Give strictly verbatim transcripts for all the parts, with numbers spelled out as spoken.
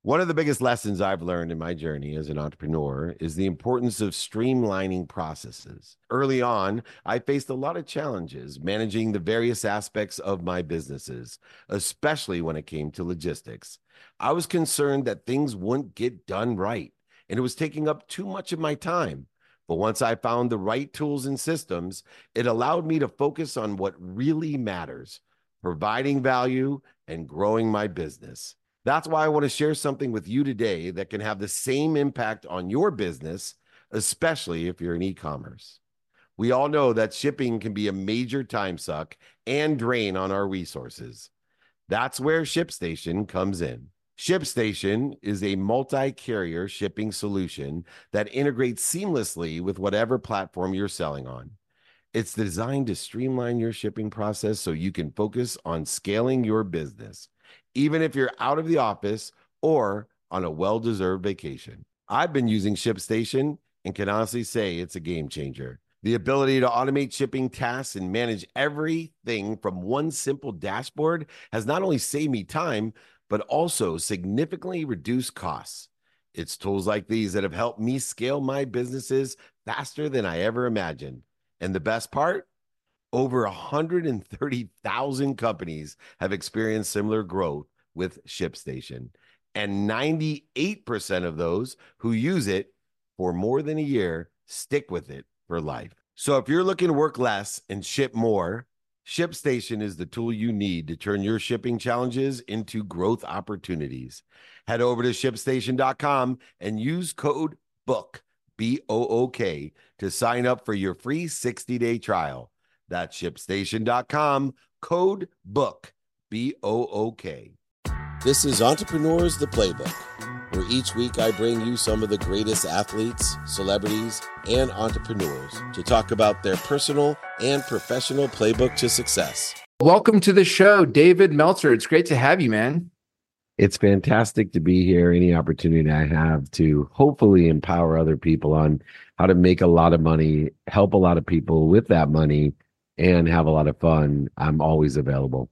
One of the biggest lessons I've learned in my journey as an entrepreneur is the importance of streamlining processes. Early on, I faced a lot of challenges managing the various aspects of my businesses, especially when it came to logistics. I was concerned that things wouldn't get done right, and it was taking up too much of my time. But once I found the right tools and systems, it allowed me to focus on what really matters, providing value and growing my business. That's why I want to share something with you today that can have the same impact on your business, especially if you're in e-commerce. We all know that shipping can be a major time suck and drain on our resources. That's where ShipStation comes in. ShipStation is a multi-carrier shipping solution that integrates seamlessly with whatever platform you're selling on. It's designed to streamline your shipping process so you can focus on scaling your business, even if you're out of the office or on a well-deserved vacation. I've been using ShipStation and can honestly say it's a game changer. The ability to automate shipping tasks and manage everything from one simple dashboard has not only saved me time, but also significantly reduced costs. It's tools like these that have helped me scale my businesses faster than I ever imagined. And the best part? Over one hundred thirty thousand companies have experienced similar growth with ShipStation, and ninety-eight percent of those who use it for more than a year stick with it for life. So if you're looking to work less and ship more, ShipStation is the tool you need to turn your shipping challenges into growth opportunities. Head over to ship station dot com and use code BOOK, B O O K, to sign up for your free sixty-day trial. That's ship station dot com, code BOOK, B O O K. This is Entrepreneurs the Playbook, where each week I bring you some of the greatest athletes, celebrities, and entrepreneurs to talk about their personal and professional playbook to success. Welcome to the show, David Meltzer. It's great to have you, man. It's fantastic to be here. Any opportunity I have to hopefully empower other people on how to make a lot of money, help a lot of people with that money, and have a lot of fun, I'm always available.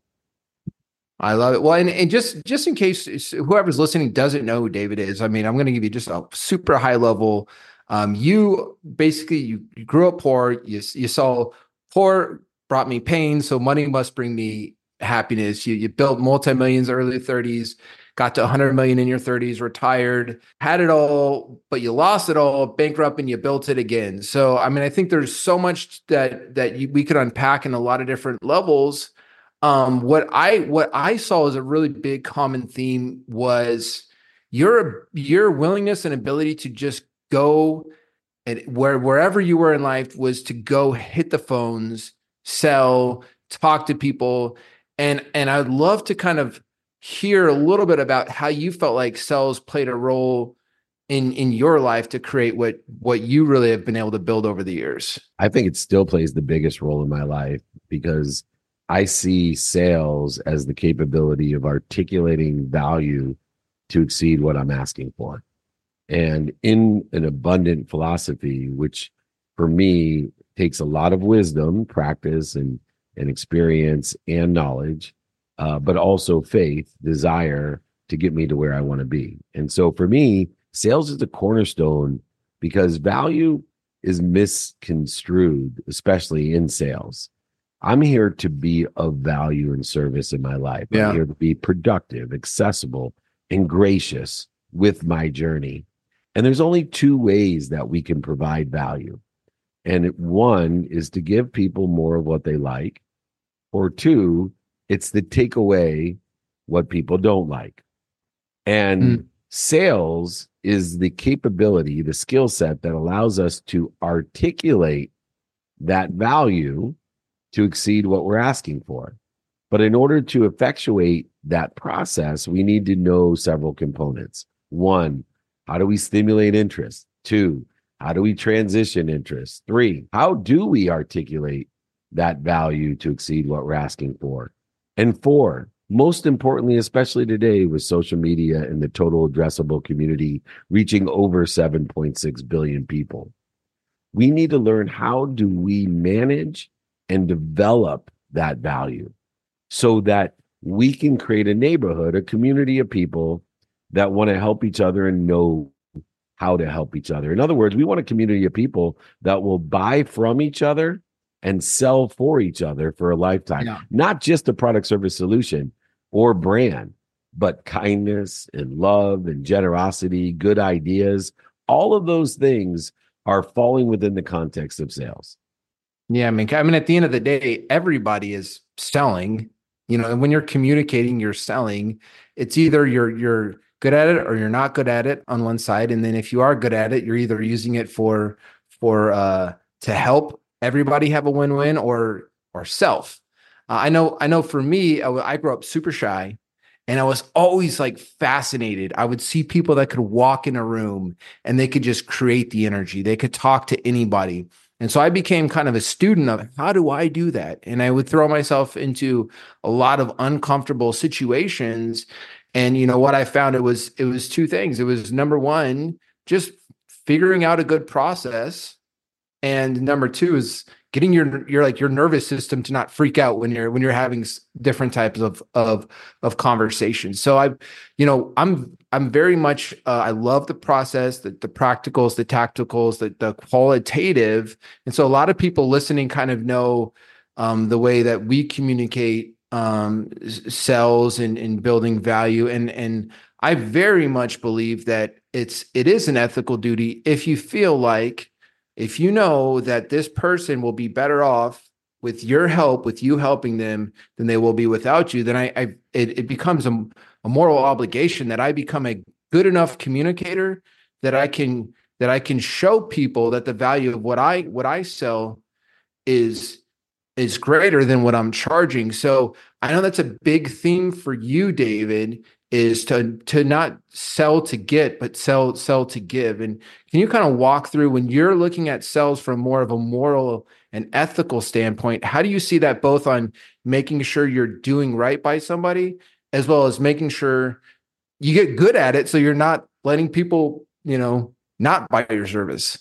I love it. Well, and, and just just in case whoever's listening doesn't know who David is, I mean, I'm going to give you just a super high level. Um, you basically you, you grew up poor. You you saw poor brought me pain, so money must bring me happiness. You you built multi-millions early thirties, got to one hundred million in your thirties, retired, had it all, but you lost it all, bankrupt, and you built it again. So, I mean, I think there's so much that that you, we could unpack in a lot of different levels. Um, what I what I saw as a really big common theme was your your willingness and ability to just go and where wherever you were in life was to go hit the phones, sell, talk to people, and and I'd love to kind of hear a little bit about how you felt like sales played a role in in your life to create what what you really have been able to build over the years. I think it still plays the biggest role in my life because I see sales as the capability of articulating value to exceed what I'm asking for. And in an abundant philosophy, which for me takes a lot of wisdom, practice, and, and experience and knowledge, uh, but also faith, desire to get me to where I want to be. And so for me, sales is the cornerstone because value is misconstrued, especially in sales. I'm here to be of value and service in my life. Yeah. I'm here to be productive, accessible, and gracious with my journey. And there's only two ways that we can provide value. And one is to give people more of what they like, or two, it's to take away what people don't like. And mm. sales is the capability, the skill set that allows us to articulate that value to exceed what we're asking for. But in order to effectuate that process, we need to know several components. One, how do we stimulate interest? Two, how do we transition interest? Three, how do we articulate that value to exceed what we're asking for? And four, most importantly, especially today with social media and the total addressable community reaching over seven point six billion people, we need to learn how do we manage and develop that value so that we can create a neighborhood, a community of people that want to help each other and know how to help each other. In other words, we want a community of people that will buy from each other and sell for each other for a lifetime, Yeah. not just a product, service, solution or brand, but kindness and love and generosity, good ideas. All of those things are falling within the context of sales. Yeah, I mean, I mean, at the end of the day, everybody is selling. You know, and when you're communicating, you're selling. It's either you're you're good at it or you're not good at it on one side, and then if you are good at it, you're either using it for for uh to help everybody have a win-win or or self. Uh, I know, I know. For me, I, w- I grew up super shy, and I was always like fascinated. I would see people that could walk in a room and they could just create the energy. They could talk to anybody. And so I became kind of a student of how do I do that? And I would throw myself into a lot of uncomfortable situations. And you know what I found, it was it was two things. It was number one, just figuring out a good process. And number two is getting your your like your nervous system to not freak out when you're when you're having s- different types of of of conversations. So I, you know, I'm I'm very much uh, I love the process, the the practicals, the tacticals, the the qualitative. And so a lot of people listening kind of know um, the way that we communicate um, s- sells and and building value. And and I very much believe that it's it is an ethical duty if you feel like if you know that this person will be better off with your help, with you helping them, than they will be without you, then I, I it, it becomes a, a moral obligation that I become a good enough communicator that I can that I can show people that the value of what I what I sell is is greater than what I'm charging. So I know that's a big theme for you, David, is to to not sell to get, but sell sell to give. And can you kind of walk through when you're looking at sales from more of a moral and ethical standpoint, how do you see that both on making sure you're doing right by somebody, as well as making sure you get good at it so you're not letting people, you know, not buy your service?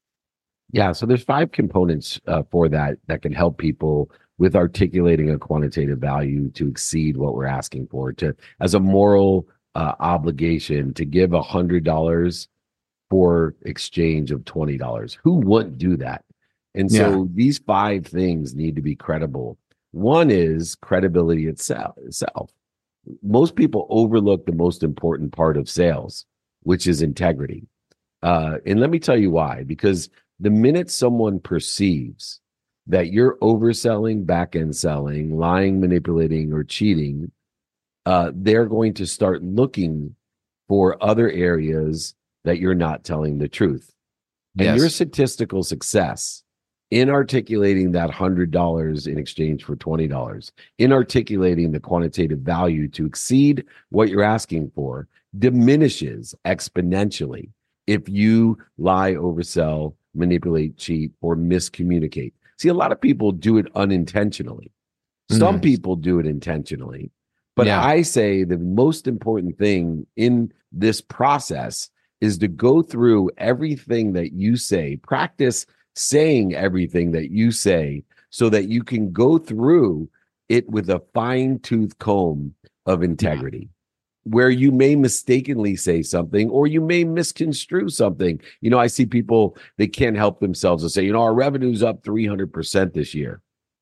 Yeah, so there's five components uh, for that that can help people with articulating a quantitative value to exceed what we're asking for, to as a moral uh, obligation to give a hundred dollars for exchange of twenty dollars. Who wouldn't do that? And Yeah. so these five things need to be credible. One is credibility itself. itself. Most people overlook the most important part of sales, which is integrity. Uh, and let me tell you why. Because the minute someone perceives that you're overselling, back end selling, lying, manipulating, or cheating, uh, they're going to start looking for other areas that you're not telling the truth. And your Yes. statistical success in articulating that one hundred dollars in exchange for twenty dollars, in articulating the quantitative value to exceed what you're asking for, diminishes exponentially if you lie, oversell, manipulate, cheat, or miscommunicate. See, a lot of people do it unintentionally. Some Mm. people do it intentionally. But Yeah. I say the most important thing in this process is to go through everything that you say, practice saying everything that you say so that you can go through it with a fine tooth comb of Yeah. integrity, where you may mistakenly say something or you may misconstrue something. You know, I see people, they can't help themselves and say, you know, our revenue's up three hundred percent this year.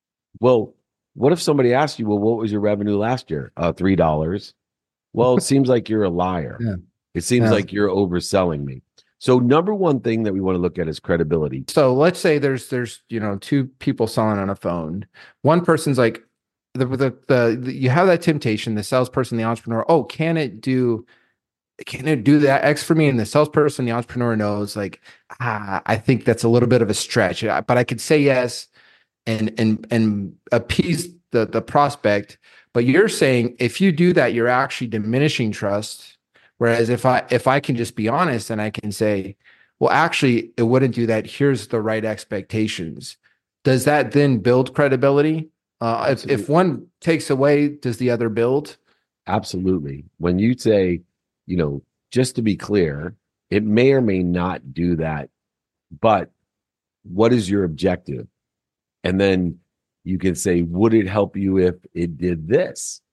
Well, what if somebody asked you, well, what was your revenue last year? Uh, three dollars. Well, it seems like you're a liar. Yeah. It seems Yeah. like you're overselling me. So, number one thing that we want to look at is credibility. So let's say there's there's you know two people selling on a phone. One person's like the the the, the you have that temptation, the salesperson, the entrepreneur. Oh, can it do can it do that X for me? And the salesperson, the entrepreneur knows like, ah, I think that's a little bit of a stretch, but I could say yes and and and appease the the prospect. But you're saying if you do that, you're actually diminishing trust. Whereas if I if I can just be honest and I can say, well, actually, it wouldn't do that. Here's the right expectations. Does that then build credibility? Uh, if if Absolutely. one takes away, does the other build? Absolutely. When you say, you know, just to be clear, it may or may not do that, but what is your objective? And then you can say, would it help you if it did this?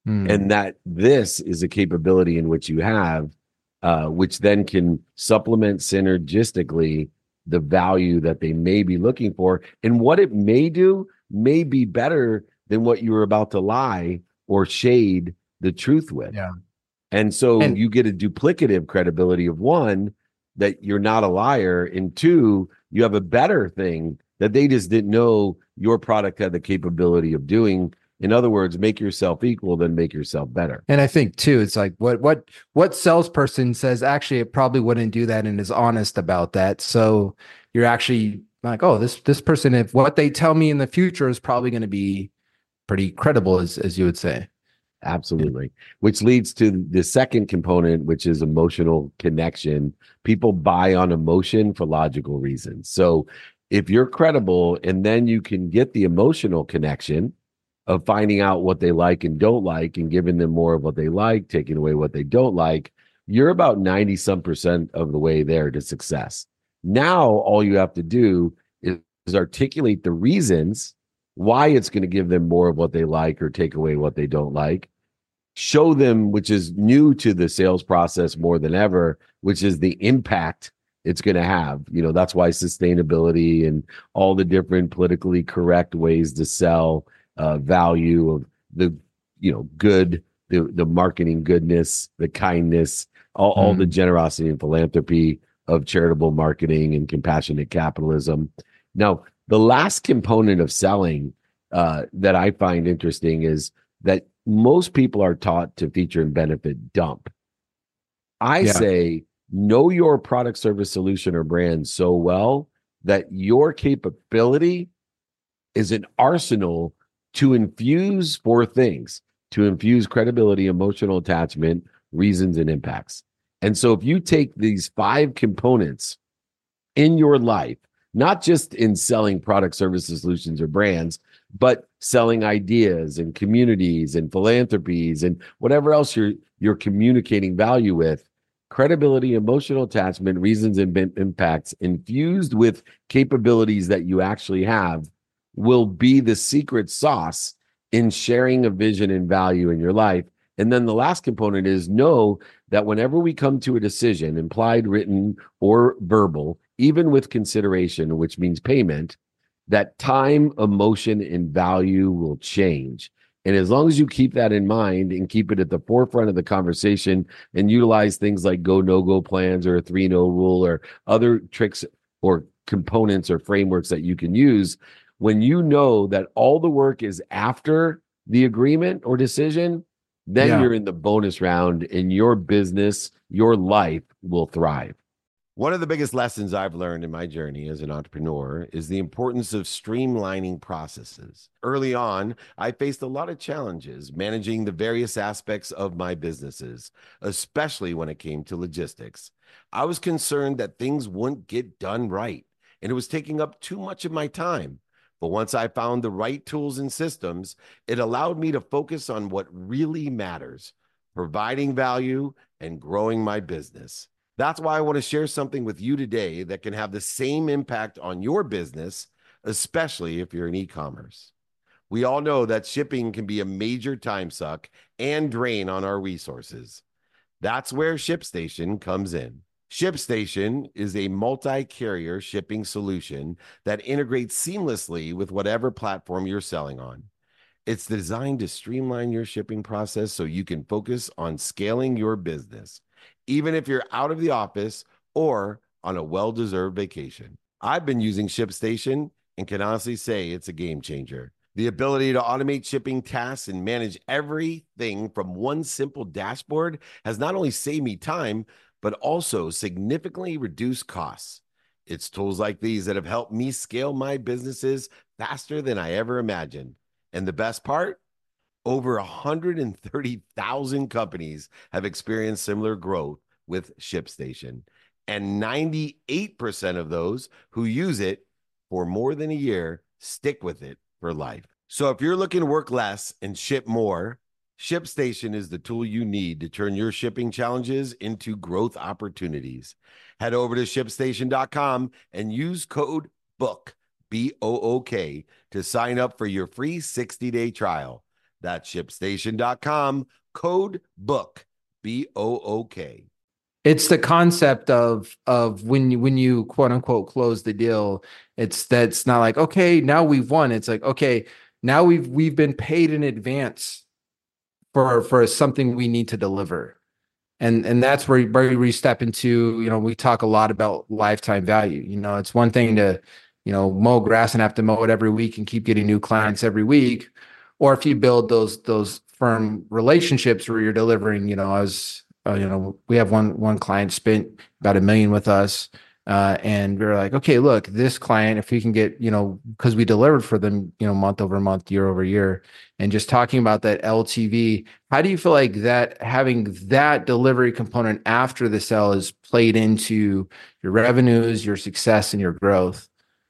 Mm. And that this is a capability in which you have, uh, which then can supplement synergistically the value that they may be looking for. And what it may do may be better than what you were about to lie or shade the truth with. Yeah. And so And you get a duplicative credibility of one, that you're not a liar, and two, you have a better thing that they just didn't know your product had the capability of doing. In other words, make yourself equal, then make yourself better. and I think too, it's like what what what salesperson says actually it probably wouldn't do that and is honest about that. So you're actually like, oh, this this person, if what they tell me in the future is probably going to be pretty credible, as as you would say. Absolutely. Which leads to the second component, which is emotional connection. People buy on emotion for logical reasons. So if you're credible and then you can get the emotional connection of finding out what they like and don't like and giving them more of what they like, taking away what they don't like, you're about ninety some percent of the way there to success. Now, all you have to do is, is articulate the reasons why it's going to give them more of what they like or take away what they don't like. Show them, which is new to the sales process more than ever, which is the impact it's going to have. You know, that's why sustainability and all the different politically correct ways to sell uh, value of the, you know, good, the, the marketing goodness, the kindness, all, all the Mm. generosity and philanthropy of charitable marketing and compassionate capitalism. Now, the last component of selling uh, that I find interesting is that most people are taught to feature and benefit dump. I Yeah. say know your product, service, solution, or brand so well that your capability is an arsenal to infuse four things: to infuse credibility, emotional attachment, reasons, and impacts. And so if you take these five components in your life, not just in selling products, services, solutions, or brands, but selling ideas and communities and philanthropies and whatever else you're you're communicating value with, credibility, emotional attachment, reasons, and impacts infused with capabilities that you actually have will be the secret sauce in sharing a vision and value in your life. And then the last component is know that whenever we come to a decision, implied, written, or verbal, even with consideration, which means payment, that time, emotion, and value will change. And as long as you keep that in mind and keep it at the forefront of the conversation and utilize things like go, no go plans or a three no rule or other tricks or components or frameworks that you can use, when you know that all the work is after the agreement or decision, then Yeah. you're in the bonus round and your business, your life will thrive. One of the biggest lessons I've learned in my journey as an entrepreneur is the importance of streamlining processes. Early on, I faced a lot of challenges managing the various aspects of my businesses, especially when it came to logistics. I was concerned that things wouldn't get done right, and it was taking up too much of my time. But once I found the right tools and systems, it allowed me to focus on what really matters, providing value and growing my business. That's why I want to share something with you today that can have the same impact on your business, especially if you're in e-commerce. We all know that shipping can be a major time suck and drain on our resources. That's where ShipStation comes in. ShipStation is a multi-carrier shipping solution that integrates seamlessly with whatever platform you're selling on. It's designed to streamline your shipping process so you can focus on scaling your business, even if you're out of the office or on a well-deserved vacation. I've been using ShipStation and can honestly say it's a game changer. The ability to automate shipping tasks and manage everything from one simple dashboard has not only saved me time, but also significantly reduced costs. It's tools like these that have helped me scale my businesses faster than I ever imagined. And the best part? Over one hundred thirty thousand companies have experienced similar growth with ShipStation. And ninety-eight percent of those who use it for more than a year stick with it for life. So if you're looking to work less and ship more, ShipStation is the tool you need to turn your shipping challenges into growth opportunities. Head over to ship station dot com and use code BOOK, B O O K, to sign up for your free sixty-day trial. That's ship station dot com, code book, B O O K. It's the concept of of when you when you quote unquote close the deal. It's that's not like, okay, now we've won. It's like, okay, now we've we've been paid in advance for for something we need to deliver. And and that's where, where we step into, you know, we talk a lot about lifetime value. You know, it's one thing to, you know, mow grass and have to mow it every week and keep getting new clients every week. Or if you build those those firm relationships where you're delivering, you know, as uh, you know, we have one one client spent about a million with us, uh, and we we're like, okay, look, this client, if we can get, you know, because we delivered for them, you know, month over month, year over year, and just talking about that L T V, how do you feel like that having that delivery component after the sale is played into your revenues, your success, and your growth?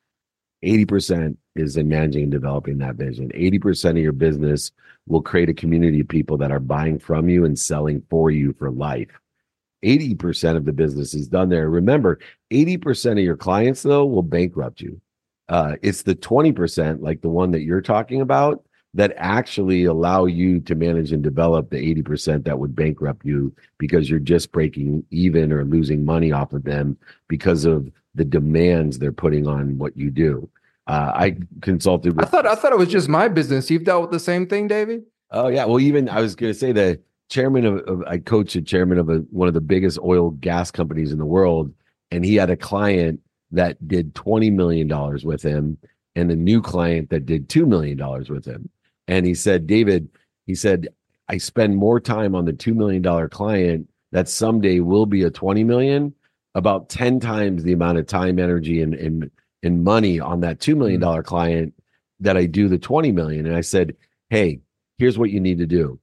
eighty percent is in managing and developing that vision. eighty percent of your business will create a community of people that are buying from you and selling for you for life. eighty percent of the business is done there. Remember, eighty percent of your clients, though, will bankrupt you. Uh, it's the twenty percent, like the one that you're talking about, that actually allow you to manage and develop the eighty percent that would bankrupt you because you're just breaking even or losing money off of them because of the demands they're putting on what you do. Uh, I consulted with. I thought I thought it was just my business. You've dealt with the same thing, David? Oh yeah. Well, even I was going to say the chairman of, of I coached a chairman of a, one of the biggest oil gas companies in the world, and he had a client that did twenty million dollars with him, and a new client that did two million dollars with him. And he said, David, he said, I spend more time on the two million dollars client that someday will be a twenty million, about ten times the amount of time, energy, and and, and money on that two million dollars mm-hmm. client that I do the twenty million. And I said, hey, here's what you need to do.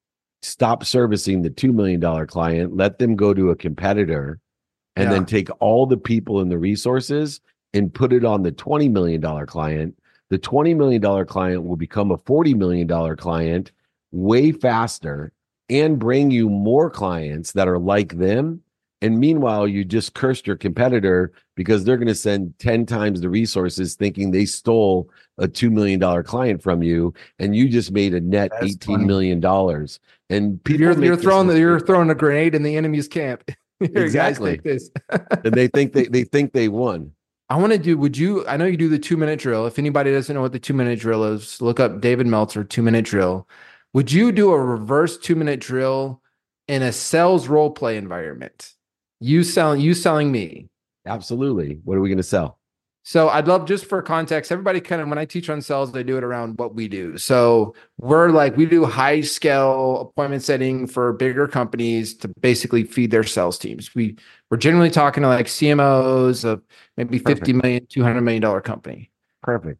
Stop servicing the two million dollars client, let them go to a competitor, and yeah. then take all the people and the resources and put it on the twenty million dollars client. The twenty million dollars client will become a forty million dollars client way faster and bring you more clients that are like them. And meanwhile, you just cursed your competitor because they're going to send ten times the resources thinking they stole a two million dollars client from you. And you just made a net That's eighteen funny. million dollars. And people you're, you're throwing the, you're throwing a grenade in the enemy's camp. Exactly. Like this. And they think they, they think they won. I want to do, would you, I know you do the two minute drill. If anybody doesn't know what the two minute drill is, look up David Meltzer, two minute drill. Would you do a reverse two minute drill in a sales role play environment? You selling, you selling me. Absolutely. What are we going to sell? So I'd love, just for context, everybody kind of, when I teach on sales, they do it around what we do. So we're like, we do high scale appointment setting for bigger companies to basically feed their sales teams. We, we're generally talking to like C M Os of maybe fifty Perfect. million, two hundred million dollars company. Perfect.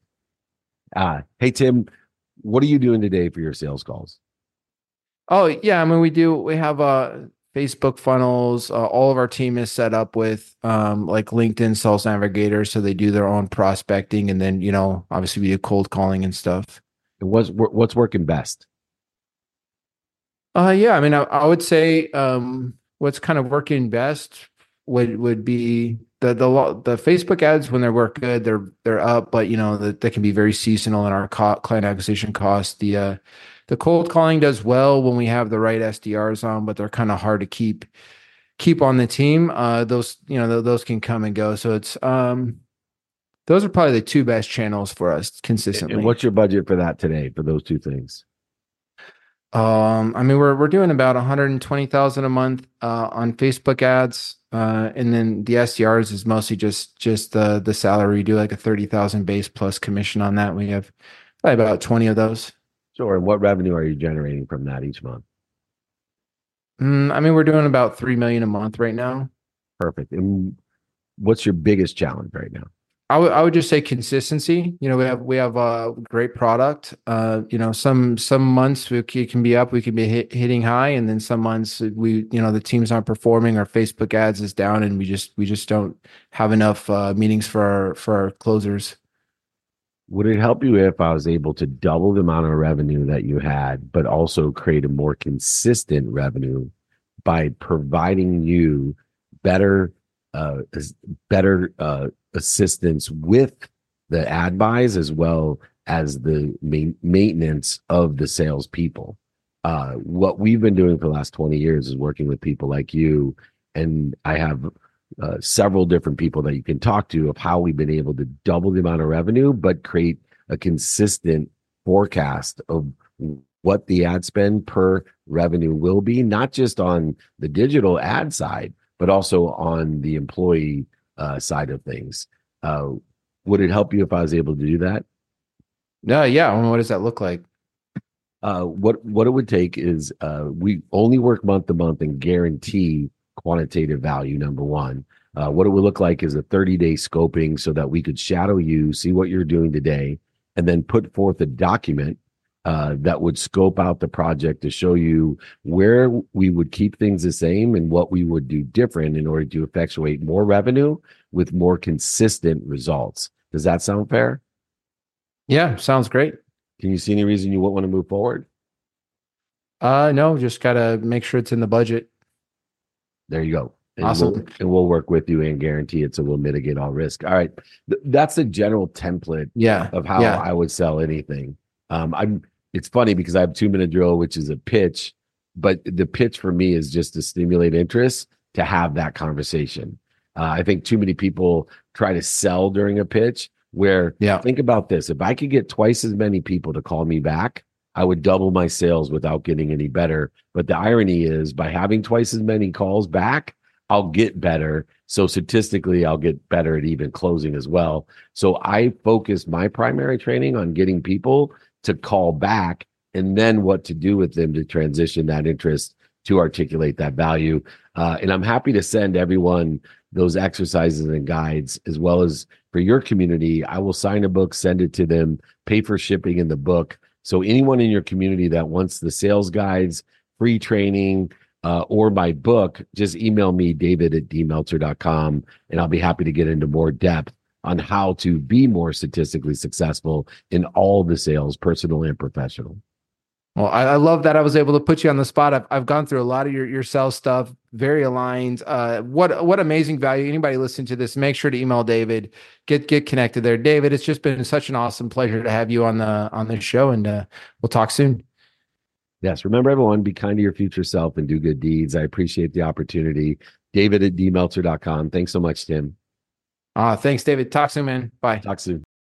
Uh, hey, Tim, what are you doing today for your sales calls? Oh yeah. I mean, we do, we have uh Facebook funnels. Uh, all of our team is set up with um, like LinkedIn Sales Navigator, so they do their own prospecting, and then, you know, obviously we do cold calling and stuff. What's what's working best? Uh, yeah, I mean, I, I would say um, what's kind of working best would would be the the the Facebook ads. When they work good, they're they're up, but you know that they can be very seasonal in our co- client acquisition cost. The uh, The cold calling does well when we have the right S D Rs on, but they're kind of hard to keep keep on the team. Uh, those, you know, th- those can come and go. So it's um, those are probably the two best channels for us consistently. And what's your budget for that today for those two things? Um, I mean, we're we're doing about one hundred twenty thousand a month uh, on Facebook ads, uh, and then the S D Rs is mostly just just the the salary. We do like a thirty thousand base plus commission on that. We have probably about twenty of those. Sure. And what revenue are you generating from that each month? Mm, I mean, we're doing about three million a month right now. Perfect. And what's your biggest challenge right now? I would I would just say consistency. You know, we have we have a great product. Uh, you know, some some months we c- can be up, we can be hit, hitting high, and then some months we, you know, the team's not performing. Our Facebook ads is down, and we just we just don't have enough uh, meetings for our for our closers. Would it help you if I was able to double the amount of revenue that you had, but also create a more consistent revenue by providing you better, uh, better uh, assistance with the ad buys as well as the main maintenance of the salespeople. Uh, what we've been doing for the last twenty years is working with people like you. And I have uh, several different people that you can talk to of how we've been able to double the amount of revenue, but create a consistent forecast of what the ad spend per revenue will be, not just on the digital ad side, but also on the employee uh, side of things. Uh, would it help you if I was able to do that? No, yeah. I mean, what does that look like? Uh, what what it would take is uh, we only work month to month and guarantee quantitative value. Number one, uh, what it would look like is a thirty day scoping so that we could shadow you, see what you're doing today, and then put forth a document uh, that would scope out the project to show you where we would keep things the same and what we would do different in order to effectuate more revenue with more consistent results. Does that sound fair? Yeah, sounds great. Can you see any reason you wouldn't want to move forward? Uh, no, just gotta make sure it's in the budget. There you go. And Awesome. We'll, and we'll work with you and guarantee it, so we'll mitigate all risk. All right. Th- that's the general template Yeah. of how yeah. I would sell anything. Um, I'm. It's funny because I have two minute drill, which is a pitch, but the pitch for me is just to stimulate interest to have that conversation. Uh, I think too many people try to sell during a pitch. Where Yeah. think about this: if I could get twice as many people to call me back, I would double my sales without getting any better. But the irony is, by having twice as many calls back, I'll get better. So statistically, I'll get better at even closing as well. So I focus my primary training on getting people to call back and then what to do with them to transition that interest to articulate that value. Uh, and I'm happy to send everyone those exercises and guides, as well as for your community. I will sign a book, send it to them, pay for shipping in the book. So anyone in your community that wants the sales guides, free training, uh, or my book, just email me, david at d meltzer dot com, and I'll be happy to get into more depth on how to be more statistically successful in all the sales, personal and professional. Well, I, I love that I was able to put you on the spot. I've, I've gone through a lot of your, your sales stuff, very aligned. Uh, what what amazing value. Anybody listening to this, make sure to email David, get get connected there. David, it's just been such an awesome pleasure to have you on the on this show, and uh, we'll talk soon. Yes, remember everyone, be kind to your future self and do good deeds. I appreciate the opportunity. David at d meltzer dot com. Thanks so much, Tim. Uh, thanks, David. Talk soon, man. Bye. Talk soon.